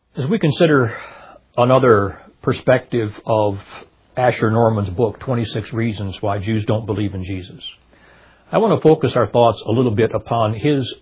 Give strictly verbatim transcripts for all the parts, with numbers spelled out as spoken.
As we consider another perspective of Asher Norman's book, twenty-six Reasons Why Jews Don't Believe in Jesus, I want to focus our thoughts a little bit upon his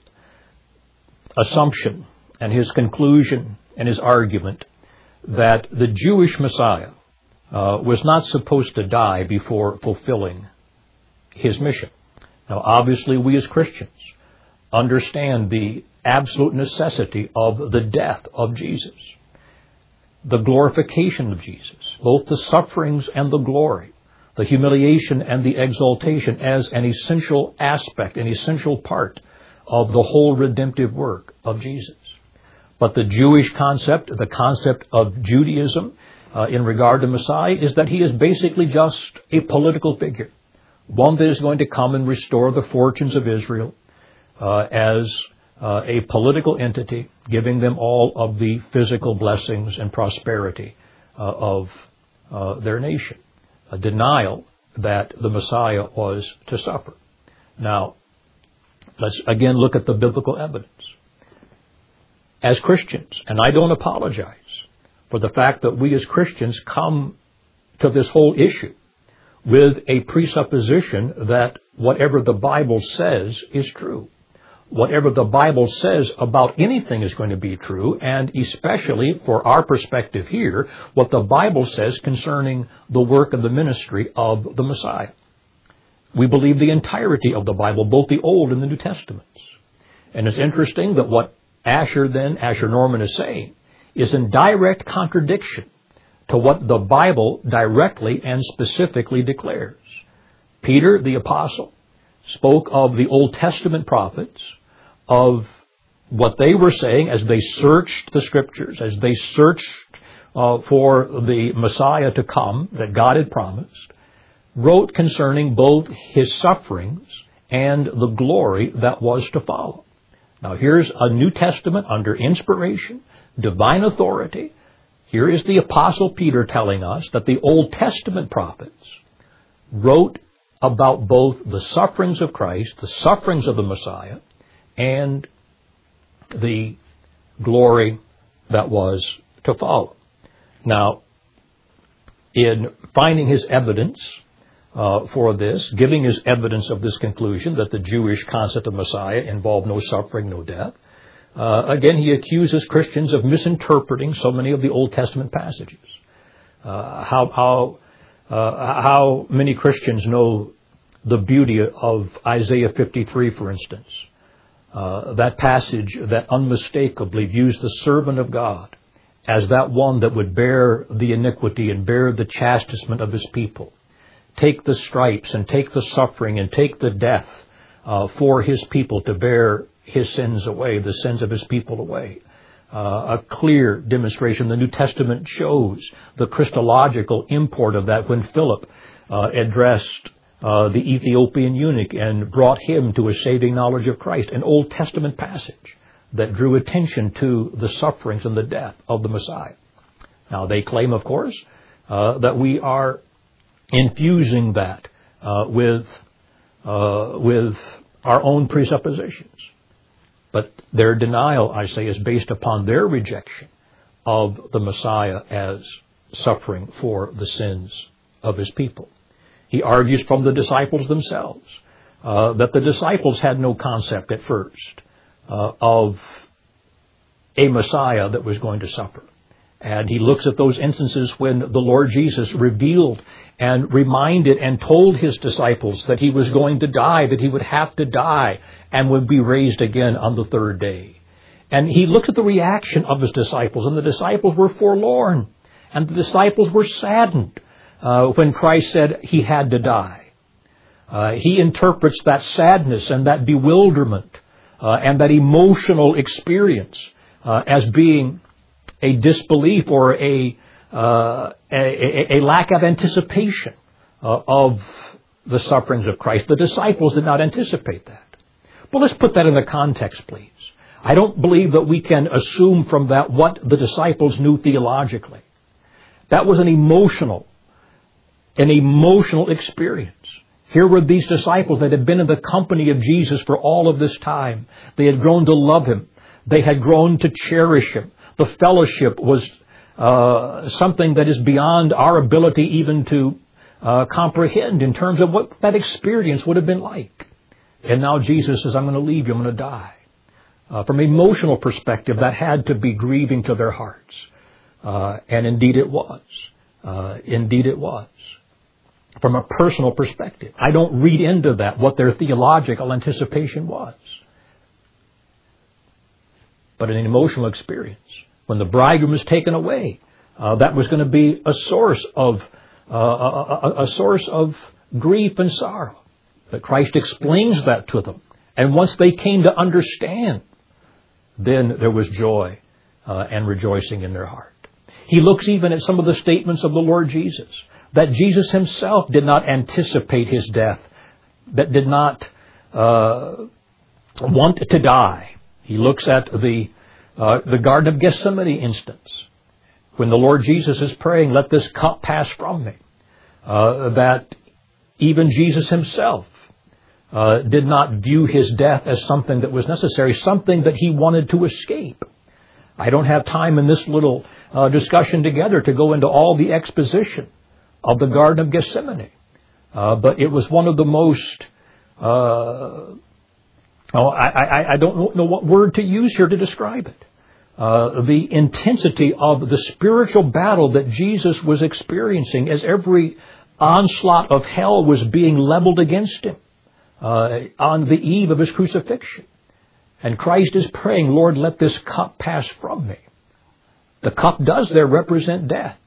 assumption and his conclusion and his argument that the Jewish Messiah uh, was not supposed to die before fulfilling his mission. Now, obviously, we as Christians understand the absolute necessity of the death of Jesus, the glorification of Jesus, both the sufferings and the glory, the humiliation and the exaltation as an essential aspect, an essential part of the whole redemptive work of Jesus. But the Jewish concept, the concept of Judaism uh, in regard to Messiah, is that he is basically just a political figure, one that is going to come and restore the fortunes of Israel uh, as uh, a political entity, giving them all of the physical blessings and prosperity uh, of uh, their nation. A denial that the Messiah was to suffer. Now, let's again look at the biblical evidence. As Christians, and I don't apologize for the fact that we as Christians come to this whole issue with a presupposition that whatever the Bible says is true. Whatever the Bible says about anything is going to be true, and especially for our perspective here, what the Bible says concerning the work and the ministry of the Messiah. We believe the entirety of the Bible, both the Old and the New Testaments. And it's interesting that what Asher then, Asher Norman is saying, is in direct contradiction to what the Bible directly and specifically declares. Peter, the apostle, spoke of the Old Testament prophets, of what they were saying as they searched the Scriptures, as they searched uh, for the Messiah to come that God had promised, wrote concerning both his sufferings and the glory that was to follow. Now here's a New Testament under inspiration, divine authority. Here is the Apostle Peter telling us that the Old Testament prophets wrote about both the sufferings of Christ, the sufferings of the Messiah, and the glory that was to follow. Now, in finding his evidence uh, for this, giving his evidence of this conclusion that the Jewish concept of Messiah involved no suffering, no death, uh, again, he accuses Christians of misinterpreting so many of the Old Testament passages. Uh, how, how, uh, how many Christians know the beauty of Isaiah fifty-three, for instance? Uh, that passage that unmistakably views the servant of God as that one that would bear the iniquity and bear the chastisement of his people, take the stripes and take the suffering and take the death uh, for his people to bear his sins away, the sins of his people away. Uh, a clear demonstration. The New Testament shows the Christological import of that when Philip uh, addressed Uh, the Ethiopian eunuch and brought him to a saving knowledge of Christ, an Old Testament passage that drew attention to the sufferings and the death of the Messiah. Now, they claim, of course, uh, that we are infusing that uh, with uh, with our own presuppositions. But their denial, I say, is based upon their rejection of the Messiah as suffering for the sins of his people. He argues from the disciples themselves uh, that the disciples had no concept at first uh, of a Messiah that was going to suffer. And he looks at those instances when the Lord Jesus revealed and reminded and told his disciples that he was going to die, that he would have to die and would be raised again on the third day. And he looks at the reaction of his disciples, and the disciples were forlorn, and the disciples were saddened Uh, when Christ said he had to die. Uh, he interprets that sadness and that bewilderment uh, and that emotional experience uh, as being a disbelief or a, uh, a, a, a lack of anticipation uh, of the sufferings of Christ. The disciples did not anticipate that. But let's put that in the context, please. I don't believe that we can assume from that what the disciples knew theologically. That was an emotional An emotional experience. Here were these disciples that had been in the company of Jesus for all of this time. They had grown to love him. They had grown to cherish him. The fellowship was uh, something that is beyond our ability even to uh, comprehend in terms of what that experience would have been like. And now Jesus says, I'm going to leave you, I'm going to die. Uh, from an emotional perspective, that had to be grieving to their hearts. Uh, and indeed it was. Uh, indeed it was. From a personal perspective, I don't read into that what their theological anticipation was. But in an emotional experience, when the bridegroom was taken away, uh, that was going to be a source of uh, a, a, a source of grief and sorrow. But Christ explains that to them, and once they came to understand, then there was joy uh, and rejoicing in their heart. He looks even at some of the statements of the Lord Jesus, that Jesus himself did not anticipate his death, that did not uh, want to die. He looks at the uh, the Garden of Gethsemane instance, when the Lord Jesus is praying, let this cup pass from me, uh, that even Jesus himself uh, did not view his death as something that was necessary, something that he wanted to escape. I don't have time in this little uh, discussion together to go into all the exposition of the Garden of Gethsemane. Uh, but it was one of the most, uh, oh, I, I, I don't know what word to use here to describe it. Uh, the intensity of the spiritual battle that Jesus was experiencing as every onslaught of hell was being leveled against him uh, on the eve of his crucifixion. And Christ is praying, Lord, let this cup pass from me. The cup does there represent death,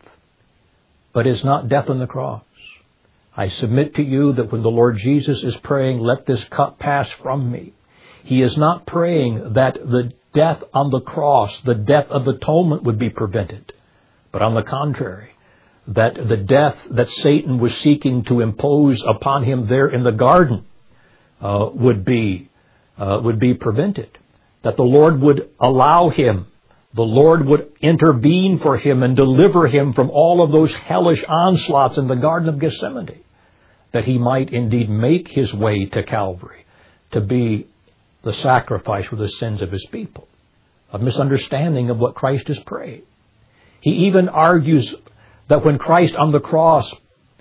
but it's not death on the cross. I submit to you that when the Lord Jesus is praying, let this cup pass from me, he is not praying that the death on the cross, the death of atonement would be prevented, but on the contrary, that the death that Satan was seeking to impose upon him there in the garden uh, would be uh, would be prevented, that the Lord would allow him, the Lord would intervene for him and deliver him from all of those hellish onslaughts in the Garden of Gethsemane, that he might indeed make his way to Calvary to be the sacrifice for the sins of his people. A misunderstanding of what Christ is praying. He even argues that when Christ on the cross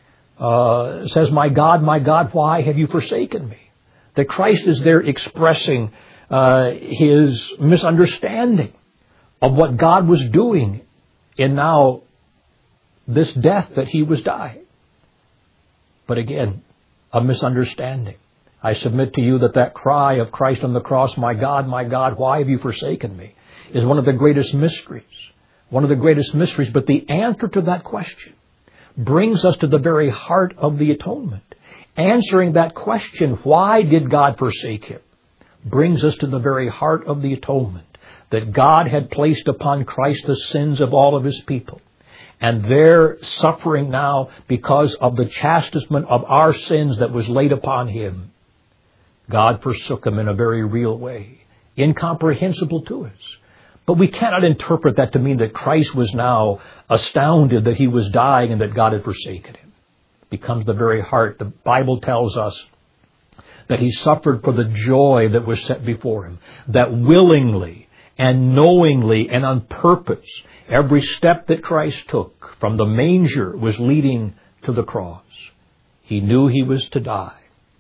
uh, says, my God, my God, why have you forsaken me? That Christ is there expressing uh, his misunderstanding of what God was doing in now this death that he was dying. But again, a misunderstanding. I submit to you that that cry of Christ on the cross, my God, my God, why have you forsaken me, is one of the greatest mysteries. One of the greatest mysteries. But the answer to that question brings us to the very heart of the atonement. Answering that question, why did God forsake him, brings us to the very heart of the atonement, that God had placed upon Christ the sins of all of his people. And their suffering now because of the chastisement of our sins that was laid upon him, God forsook him in a very real way, incomprehensible to us. But we cannot interpret that to mean that Christ was now astounded that he was dying and that God had forsaken him. It becomes the very heart. The Bible tells us that he suffered for the joy that was set before him, that willingly and knowingly and on purpose, every step that Christ took from the manger was leading to the cross. He knew he was to die.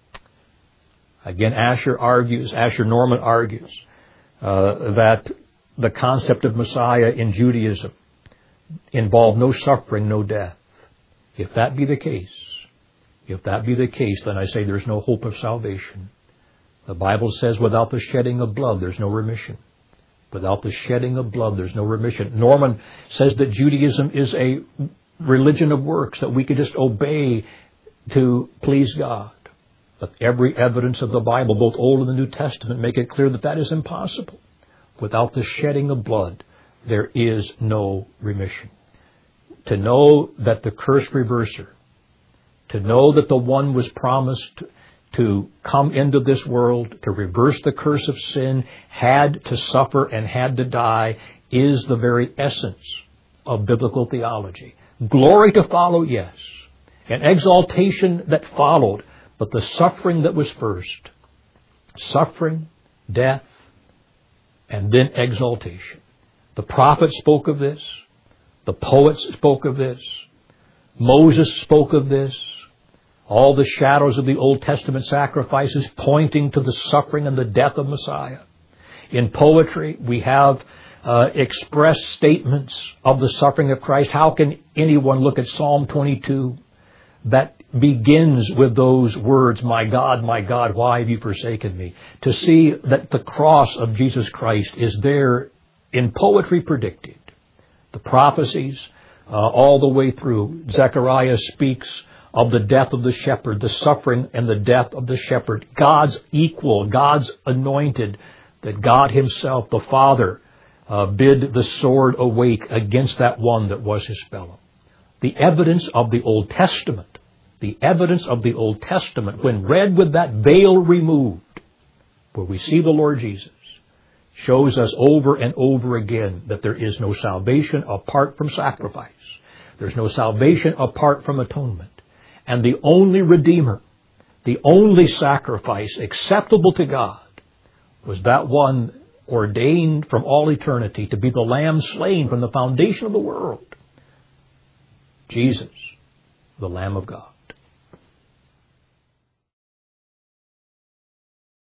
Again, Asher argues, Asher Norman argues, uh, that the concept of Messiah in Judaism involved no suffering, no death. If that be the case, if that be the case, then I say there's no hope of salvation. The Bible says without the shedding of blood, there's no remission. Without the shedding of blood, there's no remission. Norman says that Judaism is a religion of works, that we could just obey to please God. But every evidence of the Bible, both Old and the New Testament, make it clear that that is impossible. Without the shedding of blood, there is no remission. To know that the curse reverser, to know that the one was promised to come into this world, to reverse the curse of sin, had to suffer and had to die, is the very essence of biblical theology. Glory to follow, yes. And exaltation that followed, but the suffering that was first. Suffering, death, and then exaltation. The prophets spoke of this. The poets spoke of this. Moses spoke of this. All the shadows of the Old Testament sacrifices pointing to the suffering and the death of Messiah. In poetry, we have uh, expressed statements of the suffering of Christ. How can anyone look at Psalm twenty-two that begins with those words, "My God, my God, why have you forsaken me?" To see that the cross of Jesus Christ is there in poetry predicted. The prophecies, uh, all the way through. Zechariah speaks of the death of the shepherd, the suffering and the death of the shepherd. God's equal, God's anointed, that God himself, the Father, uh, bid the sword awake against that one that was his fellow. The evidence of the Old Testament, the evidence of the Old Testament, when read with that veil removed, where we see the Lord Jesus, shows us over and over again that there is no salvation apart from sacrifice. There's no salvation apart from atonement. And the only Redeemer, the only sacrifice acceptable to God, was that one ordained from all eternity to be the Lamb slain from the foundation of the world. Jesus, the Lamb of God.